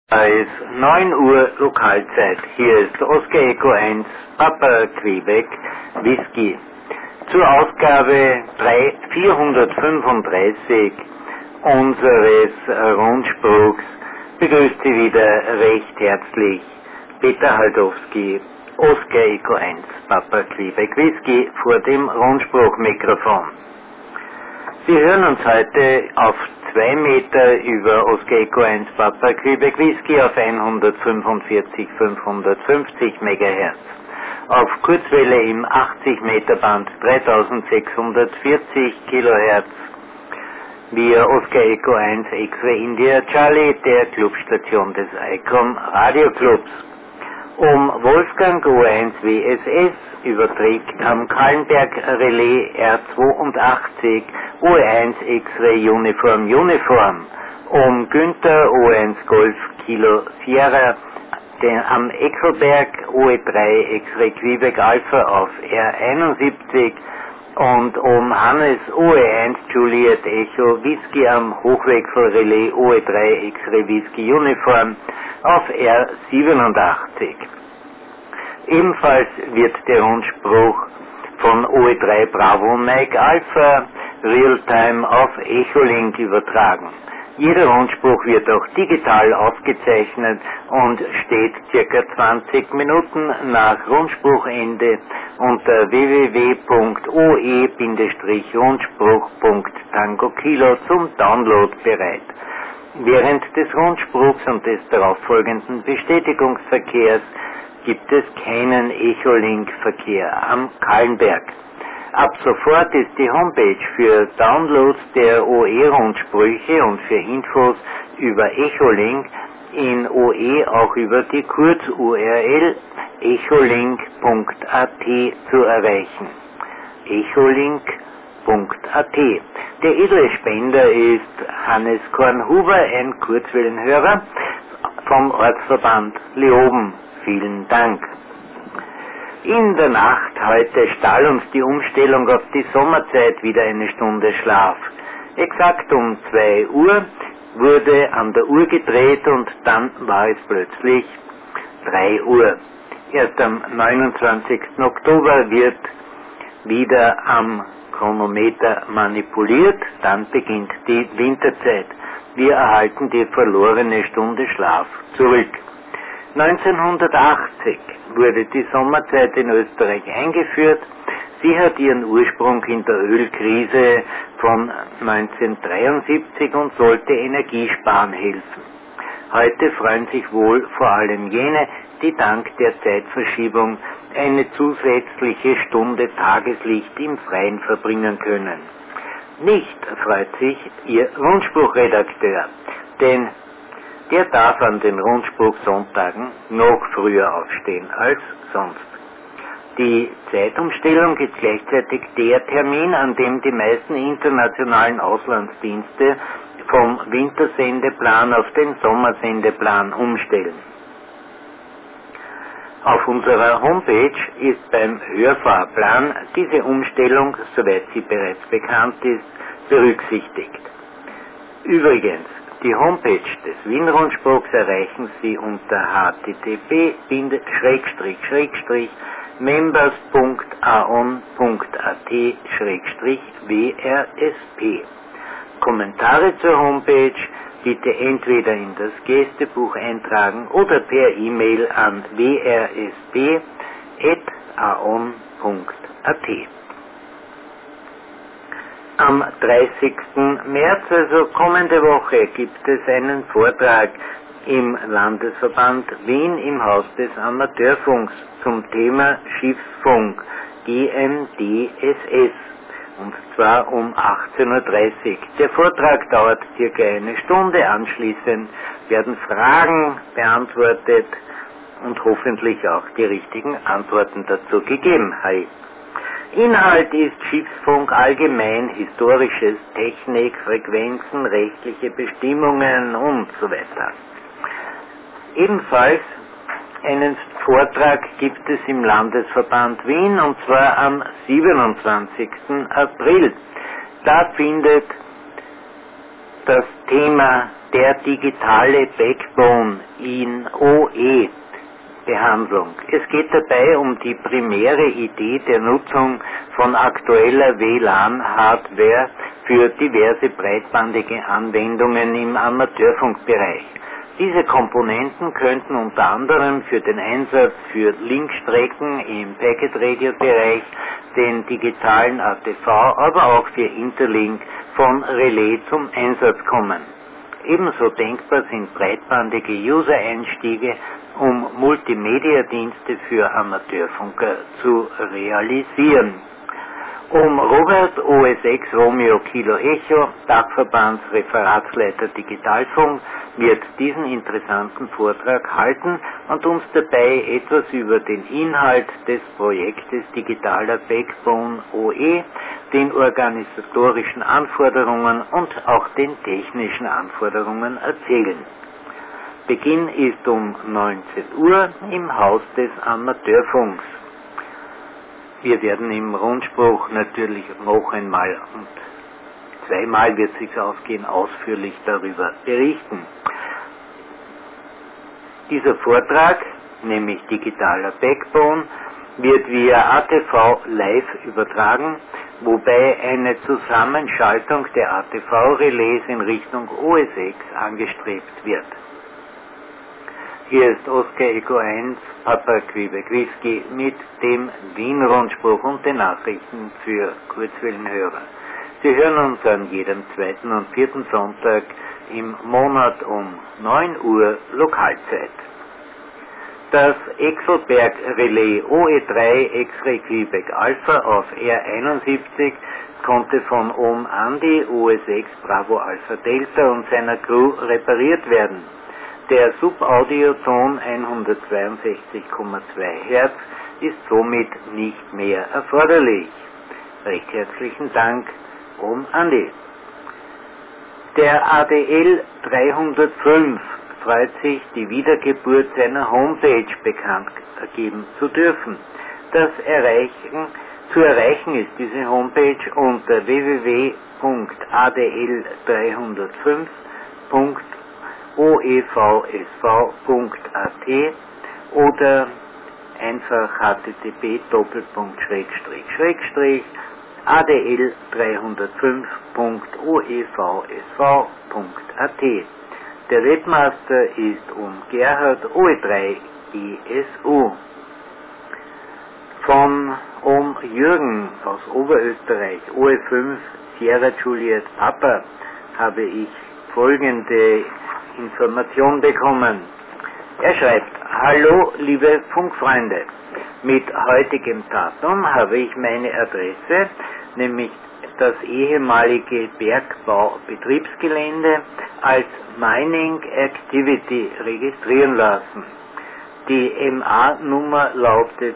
Es ist 9 Uhr Lokalzeit. Hier ist Oscar Echo 1, Papa Quebec, Whisky. Zur Ausgabe 435 unseres Rundspruchs begrüßt Sie wieder recht herzlich Peter Haldowski, Oscar Echo 1, Papa Quebec, Whisky vor dem Rundspruchmikrofon. Sie hören uns heute auf 2 Meter über Oscar Echo 1 Papa Quebec Whisky auf 145,550 MHz. Auf Kurzwelle im 80 Meter Band 3640 kHz via Oscar Echo 1 X-Ray India Charlie, der Clubstation des ICOM Radioclubs. Um Wolfgang O1 WSS überträgt am Kallenberg Relais R82 O1 X-Ray Uniform. Um Günther O1 Golf Kilo Sierra am Eckelberg OE3 X-Ray Quebec Alpha auf R71 und um Hannes OE1 Juliet Echo Whisky am Hochwechselrelais OE3 X-Ray Whisky Uniform auf R87. Ebenfalls wird der Rundspruch von OE3 Bravo Mike Alpha Realtime auf Echolink übertragen. Jeder Rundspruch wird auch digital aufgezeichnet und steht ca. 20 Minuten nach Rundspruchende unter www.oe-rundspruch.tango Kilo zum Download bereit. Während des Rundspruchs und des darauffolgenden Bestätigungsverkehrs gibt es keinen Echolink-Verkehr am Kallenberg. Ab sofort ist die Homepage für Downloads der OE-Rundsprüche und für Infos über Echolink in OE auch über die Kurz-URL echolink.at zu erreichen. echolink.at. Der edle Spender ist Hannes Kornhuber, ein Kurzwellenhörer vom Ortsverband Leoben. Vielen Dank. In der Nacht heute stahl uns die Umstellung auf die Sommerzeit wieder eine Stunde Schlaf. Exakt um 2 Uhr wurde an der Uhr gedreht und dann war es plötzlich 3 Uhr. Erst am 29. Oktober wird wieder am Chronometer manipuliert, dann beginnt die Winterzeit. Wir erhalten die verlorene Stunde Schlaf zurück. 1980 wurde die Sommerzeit in Österreich eingeführt. Sie hat ihren Ursprung in der Ölkrise von 1973 und sollte Energiesparen helfen. Heute freuen sich wohl vor allem jene, die dank der Zeitverschiebung eine zusätzliche Stunde Tageslicht im Freien verbringen können. Nicht freut sich Ihr Rundspruchredakteur, denn der darf an den Rundspruchsonntagen noch früher aufstehen als sonst. Die Zeitumstellung ist gleichzeitig der Termin, an dem die meisten internationalen Auslandsdienste vom Wintersendeplan auf den Sommersendeplan umstellen. Auf unserer Homepage ist beim Hörfahrplan diese Umstellung, soweit sie bereits bekannt ist, berücksichtigt. Übrigens, die Homepage des Wien-Rundspruchs erreichen Sie unter http://members.aon.at/wrsp. Kommentare zur Homepage bitte entweder in das Gästebuch eintragen oder per E-Mail an wrsp@aon.at. Am 30. März, also kommende Woche, gibt es einen Vortrag im Landesverband Wien im Haus des Amateurfunks zum Thema Schiffsfunk GMDSS, und zwar um 18:30 Uhr. Der Vortrag dauert circa eine Stunde, anschließend werden Fragen beantwortet und hoffentlich auch die richtigen Antworten dazu gegeben. Hi. Inhalt ist Schiffsfunk allgemein, historisches, Technik, Frequenzen, rechtliche Bestimmungen und so weiter. Ebenfalls einen Vortrag gibt es im Landesverband Wien, und zwar am 27. April. Da findet das Thema der digitale Backbone in OE-Behandlung. Es geht dabei um die primäre Idee der Nutzung von aktueller WLAN-Hardware für diverse breitbandige Anwendungen im Amateurfunkbereich. Diese Komponenten könnten unter anderem für den Einsatz für Linkstrecken im Packet-Radio-Bereich, den digitalen ATV, aber auch für Interlink von Relais zum Einsatz kommen. Ebenso denkbar sind breitbandige User-Einstiege, um Multimedia-Dienste für Amateurfunker zu realisieren. Um Robert OS6 Romeo Kilo Echo, Dachverbandsreferatsleiter Digitalfunk, wird diesen interessanten Vortrag halten und uns dabei etwas über den Inhalt des Projektes Digitaler Backbone OE, den organisatorischen Anforderungen und auch den technischen Anforderungen erzählen. Beginn ist um 19 Uhr im Haus des Amateurfunks. Wir werden im Rundspruch natürlich noch einmal und zweimal wird es sich ausgehen, ausführlich darüber berichten. Dieser Vortrag, nämlich Digitaler Backbone, wird via ATV live übertragen, wobei eine Zusammenschaltung der ATV-Relais in Richtung OS6 angestrebt wird. Hier ist Oscar Echo 1, Papa Quebec Whisky mit dem Wien-Rundspruch und den Nachrichten für Kurzwellenhörer. Sie hören uns an jedem zweiten und vierten Sonntag im Monat um 9 Uhr Lokalzeit. Das Exelberg Relais OE3 X-Ray Quebec Alpha auf R71 konnte von Ohm Andy OS6 Bravo Alpha Delta und seiner Crew repariert werden. Der Subaudioton 162,2 Hz ist somit nicht mehr erforderlich. Recht herzlichen Dank, Ohm Andy. Der ADL 305 freut sich, die Wiedergeburt seiner Homepage bekannt geben zu dürfen. Zu erreichen ist diese Homepage unter www.adl305.oevsv.at oder einfach http://adl305.oevsv.at. Der Webmaster ist Gerhard OE3 ESU. Von Jürgen aus Oberösterreich, OE5 Sierra Juliet Papa, habe ich folgende Information bekommen. Er schreibt: Hallo liebe Funkfreunde, mit heutigem Datum habe ich meine Adresse, nämlich das ehemalige Bergbaubetriebsgelände, als Mining Activity registrieren lassen. Die MA-Nummer lautet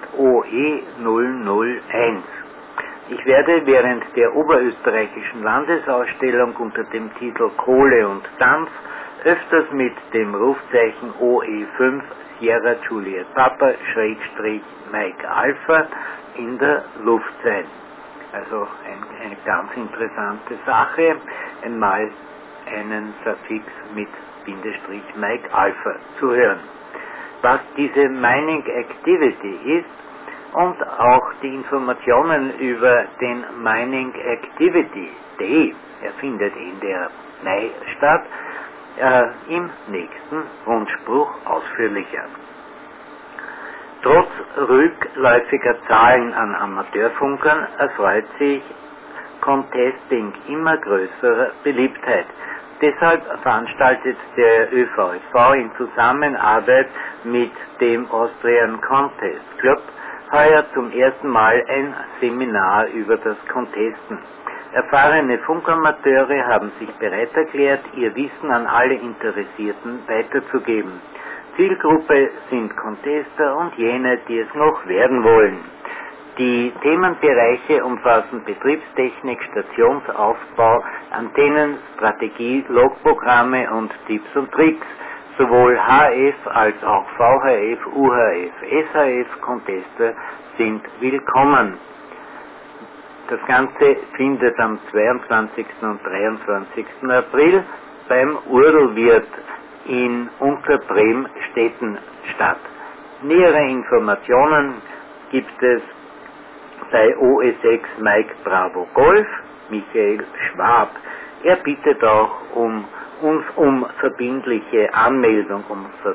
OE001. Ich werde während der oberösterreichischen Landesausstellung unter dem Titel Kohle und Dampf öfters mit dem Rufzeichen OE5 Sierra Juliet Papa / Mike Alpha in der Luft sein. Also eine ganz interessante Sache, einmal einen Suffix mit Bindestrich Mike Alpha zu hören. Was diese Mining Activity ist und auch die Informationen über den Mining Activity Day, er findet Ende Mai statt, im nächsten Rundspruch ausführlicher. Trotz rückläufiger Zahlen an Amateurfunkern erfreut sich Contesting immer größerer Beliebtheit. Deshalb veranstaltet der ÖVSV in Zusammenarbeit mit dem Austrian Contest Club heuer zum ersten Mal ein Seminar über das Contesten. Erfahrene Funkamateure haben sich bereit erklärt, ihr Wissen an alle Interessierten weiterzugeben. Zielgruppe sind Contester und jene, die es noch werden wollen. Die Themenbereiche umfassen Betriebstechnik, Stationsaufbau, Antennen, Strategie, Logprogramme und Tipps und Tricks. Sowohl HF als auch VHF, UHF, SHF Contester sind willkommen. Das Ganze findet am 22. und 23. April beim Urlwirt in Unterbremstetten statt. Nähere Informationen gibt es bei OS6 Mike Bravo Golf, Michael Schwab. Er bittet auch um verbindliche Anmeldung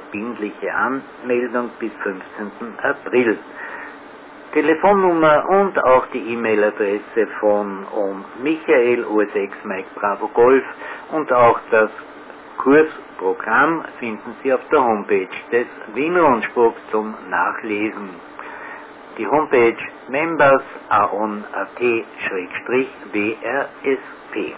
bis 15. April. Telefonnummer und auch die E-Mail-Adresse von Michael OS6 Mike Bravo Golf und auch das Kursprogramm finden Sie auf der Homepage des Wien-Rundspunks zum Nachlesen. Die Homepage members.aon.at/WRSP.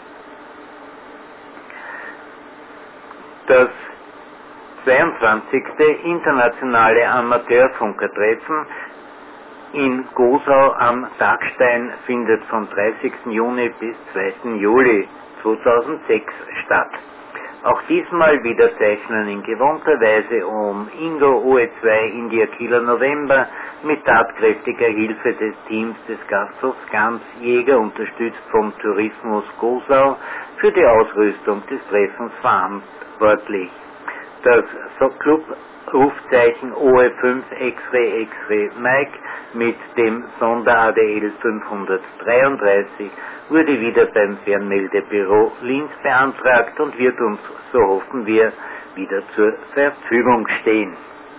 Das 22. internationale Amateurfunkertreffen in Gosau am Dachstein findet vom 30. Juni bis 2. Juli 2006 statt. Auch diesmal wieder zeichnen in gewohnter Weise Ingo OE2 India Kilo November mit tatkräftiger Hilfe des Teams des Gasthofs Gams Jäger, unterstützt vom Tourismus Gosau, für die Ausrüstung des Treffens verantwortlich. Das Club-Rufzeichen OE5 X-Ray X-Ray Mike mit dem Sonder-ADL 533 wurde wieder beim Fernmeldebüro Linz beantragt und wird uns, so hoffen wir, wieder zur Verfügung stehen.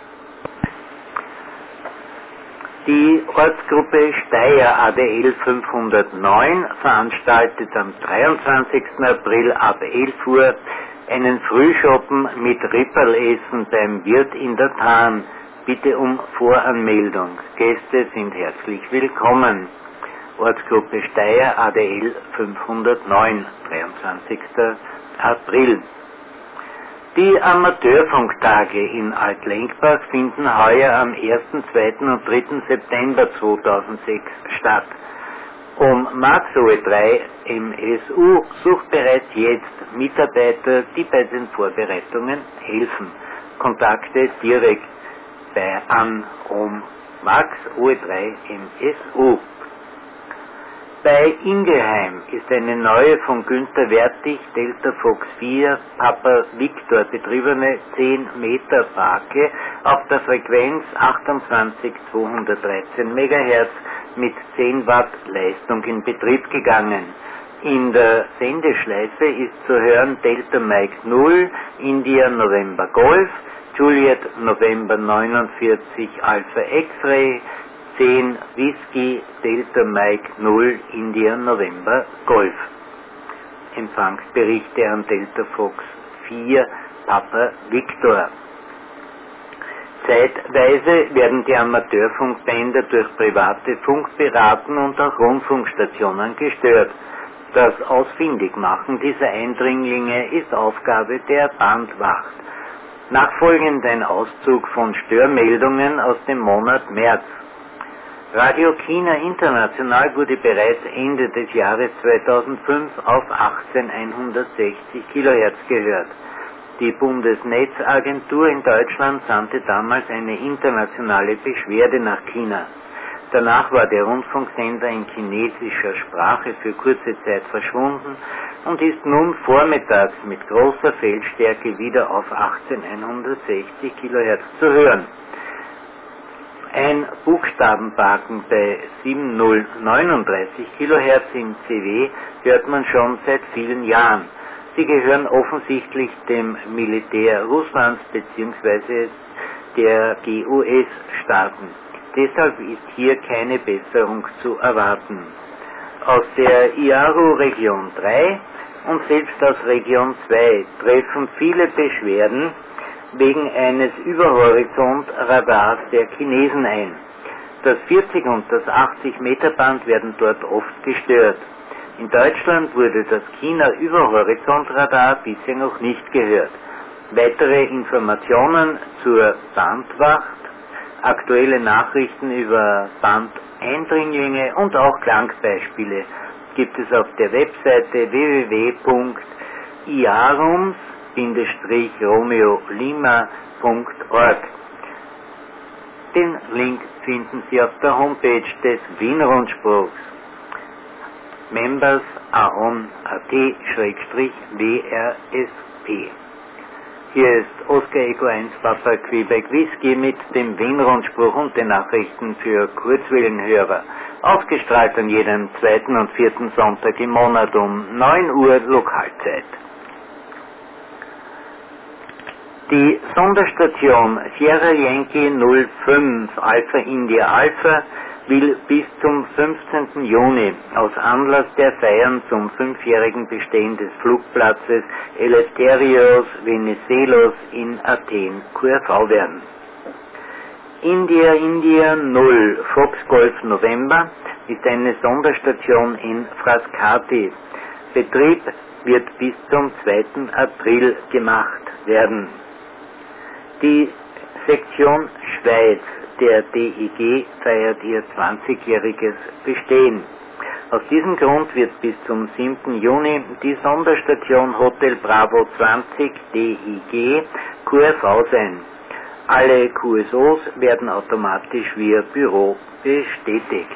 Die Ortsgruppe Steyr ADL 509 veranstaltet am 23. April ab 11 Uhr einen Frühschoppen mit Ripperlessen beim Wirt in der Tarn. Bitte um Voranmeldung. Gäste sind herzlich willkommen. Ortsgruppe Steyr ADL 509, 23. April. Die Amateurfunktage in Altlenkbach finden heuer am 1., 2. und 3. September 2006 statt. Max OE3 MSU sucht bereits jetzt Mitarbeiter, die bei den Vorbereitungen helfen. Kontakte direkt an Max OE3 MSU. Bei Ingelheim ist eine neue von Günther Wertig, Delta Fox 4, Papa Victor betriebene 10 Meter Barke auf der Frequenz 28213 MHz mit 10 Watt Leistung in Betrieb gegangen. In der Sendeschleife ist zu hören Delta Mike 0, India November Golf, Juliet November 49 Alpha X-Ray, 10 Whisky Delta Mike 0 India November Golf. Empfangsberichte an Delta Fox 4 Papa Victor. Zeitweise werden die Amateurfunkbänder durch private Funkpiraten und auch Rundfunkstationen gestört. Das Ausfindigmachen dieser Eindringlinge ist Aufgabe der Bandwacht. Nachfolgend ein Auszug von Störmeldungen aus dem Monat März. Radio China International wurde bereits Ende des Jahres 2005 auf 18160 kHz gehört. Die Bundesnetzagentur in Deutschland sandte damals eine internationale Beschwerde nach China. Danach war der Rundfunksender in chinesischer Sprache für kurze Zeit verschwunden und ist nun vormittags mit großer Feldstärke wieder auf 18160 kHz zu hören. Ein Buchstabenbalken bei 7039 kHz im CW hört man schon seit vielen Jahren. Sie gehören offensichtlich dem Militär Russlands bzw. der GUS-Staaten. Deshalb ist hier keine Besserung zu erwarten. Aus der IARU-Region 3 und selbst aus Region 2 treffen viele Beschwerden wegen eines Überhorizontradars der Chinesen ein. Das 40 und das 80 Meter Band werden dort oft gestört. In Deutschland wurde das China-Überhorizontradar bisher noch nicht gehört. Weitere Informationen zur Bandwacht, aktuelle Nachrichten über Bandeindringlinge und auch Klangbeispiele gibt es auf der Webseite www.iarums-romeolima.org. Den Link finden Sie auf der Homepage des Wien-Rundspunks members.aon.at/WRSP. Hier ist Oscar Echo 1 Papa Quebec Whisky mit dem Wien-Rundspruch und den Nachrichten für Kurzwellenhörer. Ausgestrahlt an jedem zweiten und vierten Sonntag im Monat um 9 Uhr Lokalzeit. Die Sonderstation Sierra Yankee 05 Alpha India Alpha will bis zum 15. Juni aus Anlass der Feiern zum 5-jährigen Bestehen des Flugplatzes Eleftherios Venizelos in Athen QRV werden. India 0 Fox Golf November ist eine Sonderstation in Frascati. Betrieb wird bis zum 2. April gemacht werden. Die Sektion Schweiz der DIG feiert ihr 20-jähriges Bestehen. Aus diesem Grund wird bis zum 7. Juni die Sonderstation Hotel Bravo 20 DIG QRV sein. Alle QSOs werden automatisch via Büro bestätigt.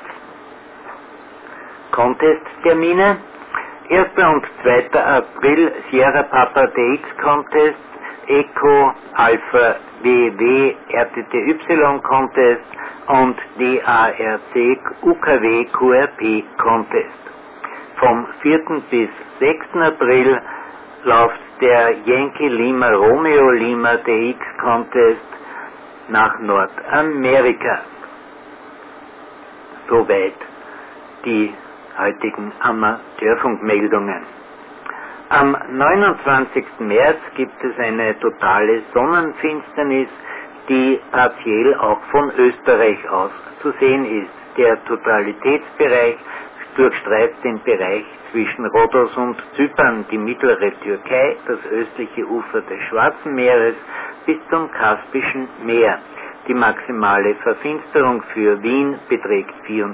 Contest-Termine: 1. und 2. April Sierra Papa DX Contest, Echo Alpha WW RTTY Contest und DARC UKW QRP Contest. Vom 4. bis 6. April läuft der Yankee Lima Romeo Lima DX Contest nach Nordamerika. Soweit die heutigen Amateurfunkmeldungen. Am 29. März gibt es eine totale Sonnenfinsternis, die partiell auch von Österreich aus zu sehen ist. Der Totalitätsbereich durchstreift den Bereich zwischen Rhodos und Zypern, die mittlere Türkei, das östliche Ufer des Schwarzen Meeres bis zum Kaspischen Meer. Die maximale Verfinsterung für Wien beträgt 54%.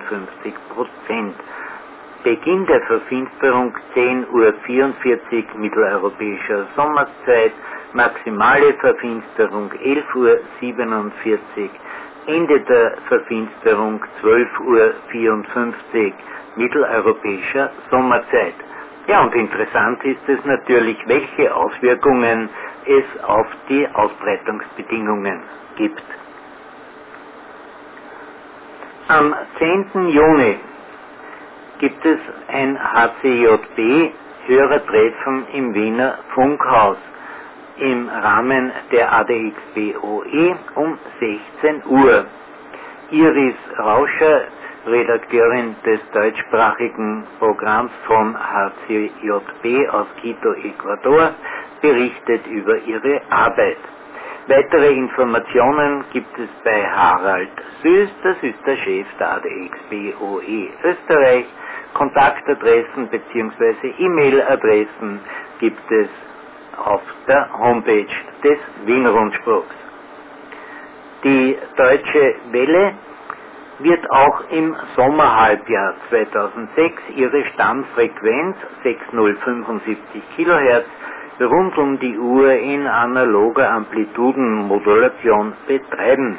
Beginn der Verfinsterung 10:44 Uhr mitteleuropäischer Sommerzeit, maximale Verfinsterung 11:47 Uhr, Ende der Verfinsterung 12:54 Uhr mitteleuropäischer Sommerzeit. Ja, und interessant ist es natürlich, welche Auswirkungen es auf die Ausbreitungsbedingungen gibt. Am 10. Juni gibt es ein HCJB-Hörertreffen im Wiener Funkhaus im Rahmen der ADXBOE um 16 Uhr. Iris Rauscher, Redakteurin des deutschsprachigen Programms vom HCJB aus Quito, Ecuador, berichtet über ihre Arbeit. Weitere Informationen gibt es bei Harald Süß, das ist der Chef der ADXBOE Österreich. Kontaktadressen bzw. E-Mail-Adressen gibt es auf der Homepage des Wien-Rundspruchs. Die Deutsche Welle wird auch im Sommerhalbjahr 2006 ihre Stammfrequenz 6075 kHz rund um die Uhr in analoger Amplitudenmodulation betreiben.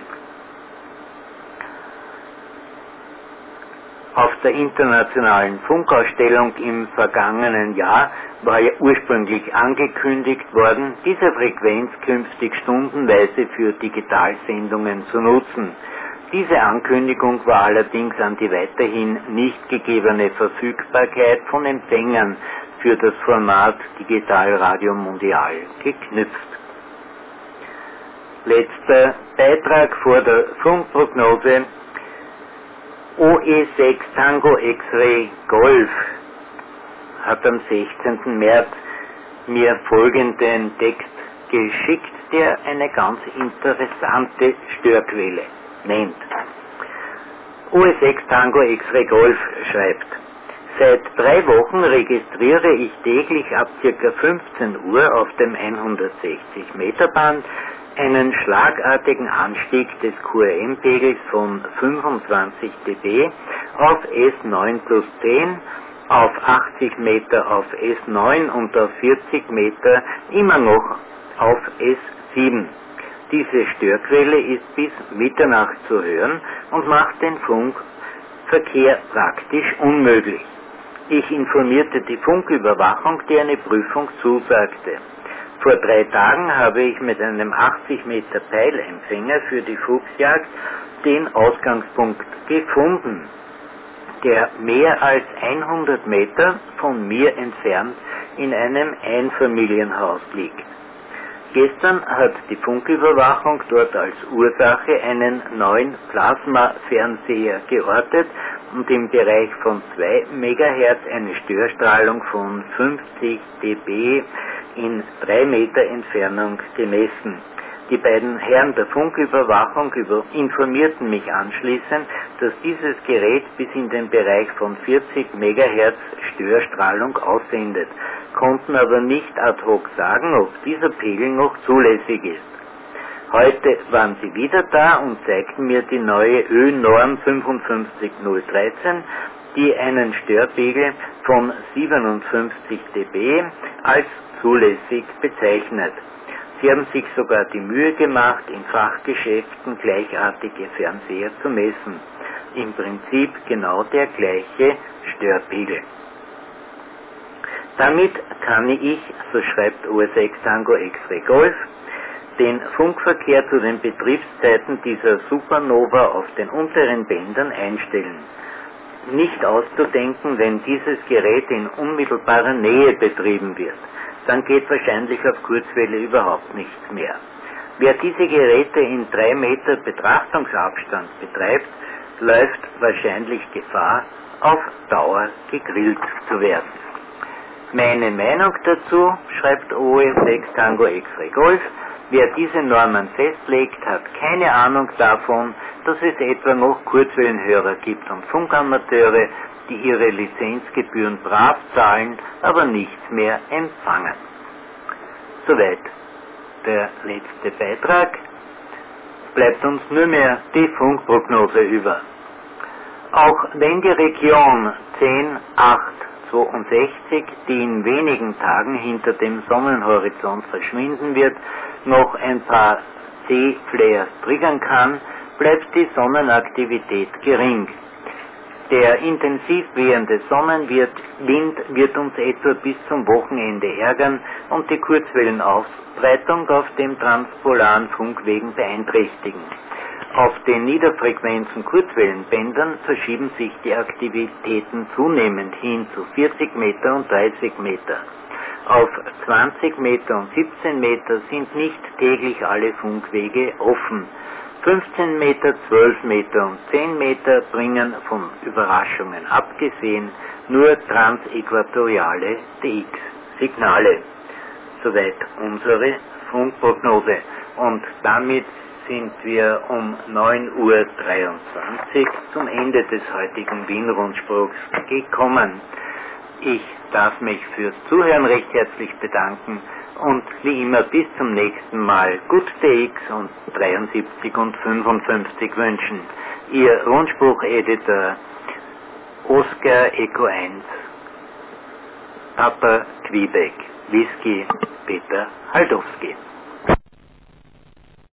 Auf der internationalen Funkausstellung im vergangenen Jahr war ja ursprünglich angekündigt worden, diese Frequenz künftig stundenweise für Digitalsendungen zu nutzen. Diese Ankündigung war allerdings an die weiterhin nicht gegebene Verfügbarkeit von Empfängern für das Format Digitalradio Mundial geknüpft. Letzter Beitrag vor der Funkprognose: OE6 Tango X-Ray Golf hat am 16. März mir folgenden Text geschickt, der eine ganz interessante Störquelle nennt. OE6 Tango X-Ray Golf schreibt: Seit 3 Wochen registriere ich täglich ab ca. 15 Uhr auf dem 160 Meter Band einen schlagartigen Anstieg des QRM-Pegels von 25 dB auf S9+10, auf 80 Meter auf S9 und auf 40 Meter immer noch auf S7. Diese Störquelle ist bis Mitternacht zu hören und macht den Funkverkehr praktisch unmöglich. Ich informierte die Funküberwachung, die eine Prüfung zusagte. Vor 3 Tagen habe ich mit einem 80 Meter Peilempfänger für die Fuchsjagd den Ausgangspunkt gefunden, der mehr als 100 Meter von mir entfernt in einem Einfamilienhaus liegt. Gestern hat die Funküberwachung dort als Ursache einen neuen Plasmafernseher geortet und im Bereich von 2 MHz eine Störstrahlung von 50 dB in 3 Meter Entfernung gemessen. Die beiden Herren der Funküberwachung informierten mich anschließend, dass dieses Gerät bis in den Bereich von 40 MHz Störstrahlung aussendet, konnten aber nicht ad hoc sagen, ob dieser Pegel noch zulässig ist. Heute waren sie wieder da und zeigten mir die neue Ö-Norm 55013, die einen Störpegel von 57 dB als zulässig bezeichnet. Sie haben sich sogar die Mühe gemacht, in Fachgeschäften gleichartige Fernseher zu messen. Im Prinzip genau der gleiche Störpegel. Damit kann ich, so schreibt OS6 Tango X-Ray Golf, den Funkverkehr zu den Betriebszeiten dieser Supernova auf den unteren Bändern einstellen. Nicht auszudenken, wenn dieses Gerät in unmittelbarer Nähe betrieben wird. Dann geht wahrscheinlich auf Kurzwelle überhaupt nichts mehr. Wer diese Geräte in 3 Meter Betrachtungsabstand betreibt, läuft wahrscheinlich Gefahr, auf Dauer gegrillt zu werden. Meine Meinung dazu, schreibt OS6 Tango X-Ray Golf, wer diese Normen festlegt, hat keine Ahnung davon, dass es etwa noch Kurzwellenhörer gibt und Funkamateure, die ihre Lizenzgebühren brav zahlen, aber nichts mehr empfangen. Soweit der letzte Beitrag. Bleibt uns nur mehr die Funkprognose über. Auch wenn die Region 10,862, die in wenigen Tagen hinter dem Sonnenhorizont verschwinden wird, noch ein paar C-Flares triggern kann, bleibt die Sonnenaktivität gering. Der intensiv wehende Sonnenwind wird uns etwa bis zum Wochenende ärgern und die Kurzwellenausbreitung auf dem transpolaren Funkwegen beeinträchtigen. Auf den Niederfrequenzen Kurzwellenbändern verschieben sich die Aktivitäten zunehmend hin zu 40 Meter und 30 Meter. Auf 20 Meter und 17 Meter sind nicht täglich alle Funkwege offen. 15 Meter, 12 Meter und 10 Meter bringen von Überraschungen abgesehen nur transäquatoriale DX-Signale. Soweit unsere Funkprognose. Und damit sind wir um 9:23 Uhr zum Ende des heutigen Wien-Rundspruchs gekommen. Ich darf mich fürs Zuhören recht herzlich bedanken und wie immer bis zum nächsten Mal Good DX und 73 und 55 wünschen. Ihr Rundspruch-Editor Oscar Echo 1 Papa Quebec Whisky Peter Haldowski.